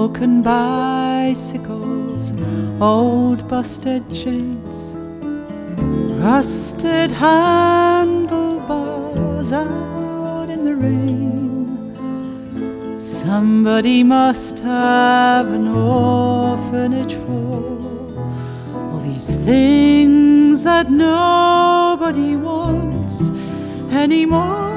broken bicycles, old busted chains, rusted handlebars out in the rain. Somebody must have an orphanage for all these things that nobody wants anymore.